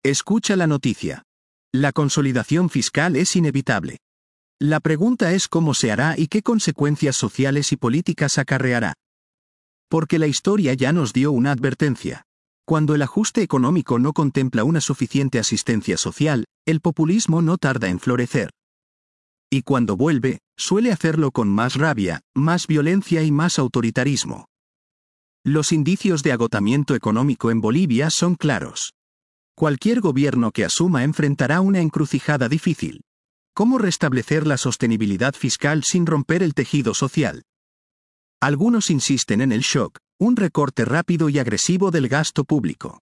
Escucha la noticia. La consolidación fiscal es inevitable. La pregunta es cómo se hará y qué consecuencias sociales y políticas acarreará. Porque la historia ya nos dio una advertencia. Cuando el ajuste económico no contempla una suficiente asistencia social, el populismo no tarda en florecer. Y cuando vuelve, suele hacerlo con más rabia, más violencia y más autoritarismo. Los indicios de agotamiento económico en Bolivia son claros. Cualquier gobierno que asuma enfrentará una encrucijada difícil. ¿Cómo restablecer la sostenibilidad fiscal sin romper el tejido social? Algunos insisten en el shock, un recorte rápido y agresivo del gasto público.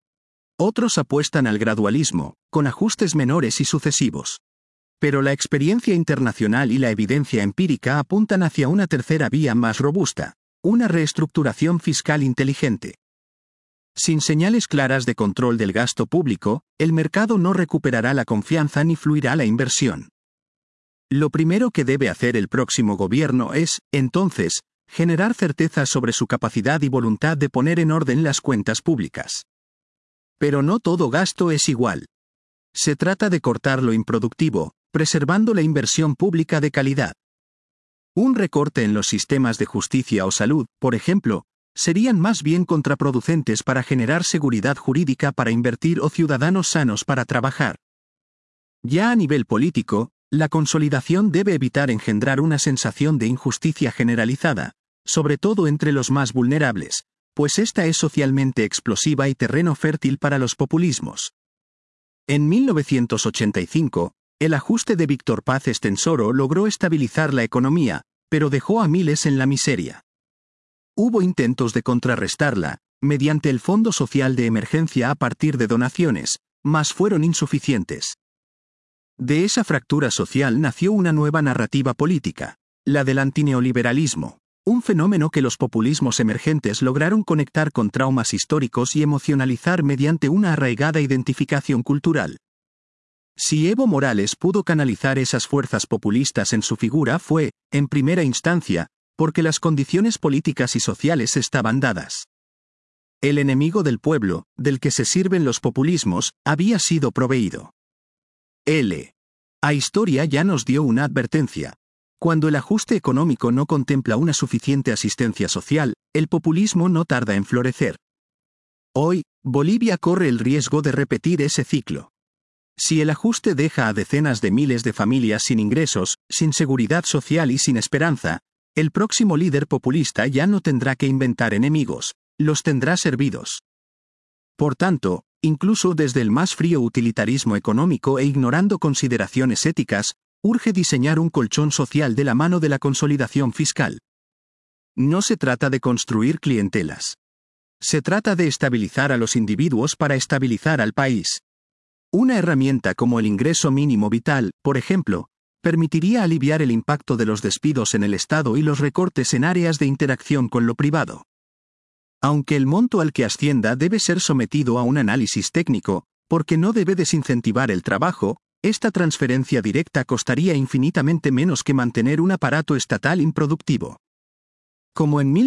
Otros apuestan al gradualismo, con ajustes menores y sucesivos. Pero la experiencia internacional y la evidencia empírica apuntan hacia una tercera vía más robusta, una reestructuración fiscal inteligente. Sin señales claras de control del gasto público, el mercado no recuperará la confianza ni fluirá la inversión. Lo primero que debe hacer el próximo gobierno es, entonces, generar certeza sobre su capacidad y voluntad de poner en orden las cuentas públicas. Pero no todo gasto es igual. Se trata de cortar lo improductivo, preservando la inversión pública de calidad. Un recorte en los sistemas de justicia o salud, por ejemplo, serían más bien contraproducentes para generar seguridad jurídica para invertir o ciudadanos sanos para trabajar. Ya a nivel político, la consolidación debe evitar engendrar una sensación de injusticia generalizada, sobre todo entre los más vulnerables, pues esta es socialmente explosiva y terreno fértil para los populismos. En 1985, el ajuste de Víctor Paz Estenssoro logró estabilizar la economía, pero dejó a miles en la miseria. Hubo intentos de contrarrestarla, mediante el Fondo Social de Emergencia a partir de donaciones, mas fueron insuficientes. De esa fractura social nació una nueva narrativa política, la del antineoliberalismo, un fenómeno que los populismos emergentes lograron conectar con traumas históricos y emocionalizar mediante una arraigada identificación cultural. Si Evo Morales pudo canalizar esas fuerzas populistas en su figura fue, en primera instancia, porque las condiciones políticas y sociales estaban dadas. El enemigo del pueblo, del que se sirven los populismos, había sido proveído. A historia ya nos dio una advertencia. Cuando el ajuste económico no contempla una suficiente asistencia social, el populismo no tarda en florecer. Hoy, Bolivia corre el riesgo de repetir ese ciclo. Si el ajuste deja a decenas de miles de familias sin ingresos, sin seguridad social y sin esperanza, el próximo líder populista ya no tendrá que inventar enemigos, los tendrá servidos. Por tanto, incluso desde el más frío utilitarismo económico e ignorando consideraciones éticas, urge diseñar un colchón social de la mano de la consolidación fiscal. No se trata de construir clientelas. Se trata de estabilizar a los individuos para estabilizar al país. Una herramienta como el ingreso mínimo vital, por ejemplo, permitiría aliviar el impacto de los despidos en el Estado y los recortes en áreas de interacción con lo privado. Aunque el monto al que ascienda debe ser sometido a un análisis técnico, porque no debe desincentivar el trabajo, esta transferencia directa costaría infinitamente menos que mantener un aparato estatal improductivo. Como en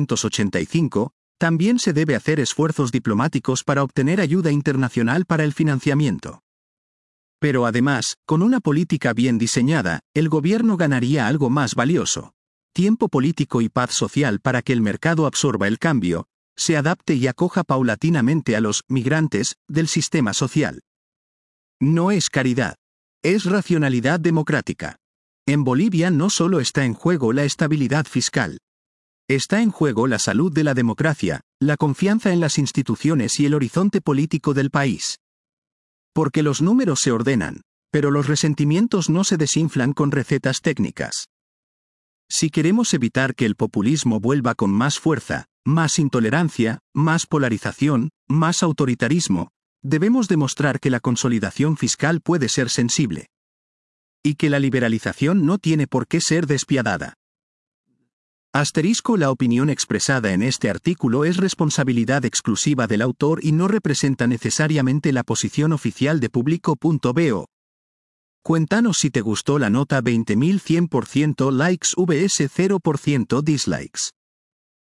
1985, también se debe hacer esfuerzos diplomáticos para obtener ayuda internacional para el financiamiento. Pero además, con una política bien diseñada, el gobierno ganaría algo más valioso: tiempo político y paz social para que el mercado absorba el cambio, se adapte y acoja paulatinamente a los migrantes del sistema social. No es caridad. Es racionalidad democrática. En Bolivia no solo está en juego la estabilidad fiscal. Está en juego la salud de la democracia, la confianza en las instituciones y el horizonte político del país. Porque los números se ordenan, pero los resentimientos no se desinflan con recetas técnicas. Si queremos evitar que el populismo vuelva con más fuerza, más intolerancia, más polarización, más autoritarismo, debemos demostrar que la consolidación fiscal puede ser sensible. Y que la liberalización no tiene por qué ser despiadada. La opinión expresada en este artículo es responsabilidad exclusiva del autor y no representa necesariamente la posición oficial de Publico.bo. Cuéntanos si te gustó la nota. 20.100% likes vs 0% dislikes.